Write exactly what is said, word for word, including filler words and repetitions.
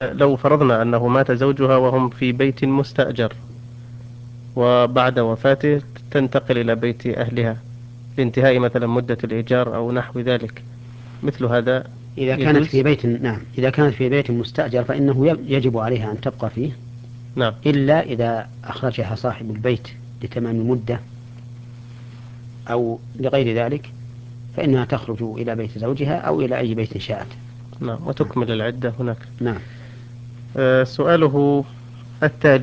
لو فرضنا أنه مات زوجها وهم في بيت مستأجر، وبعد وفاته تنتقل إلى بيت أهلها لانتهاء مثلا مدة الإيجار أو نحو ذلك، مثل هذا إذا كانت في يجوز؟ بيت، نعم، إذا كانت في بيت مستأجر فإنه يجب عليها أن تبقى فيه، نعم. إلا إذا أخرجها صاحب البيت لتمام المدة أو لغير ذلك، فإنها تخرج إلى بيت زوجها أو إلى أي بيت شاءت. نعم، نعم. وتكمل العدة هناك. نعم. أه سؤاله التالي: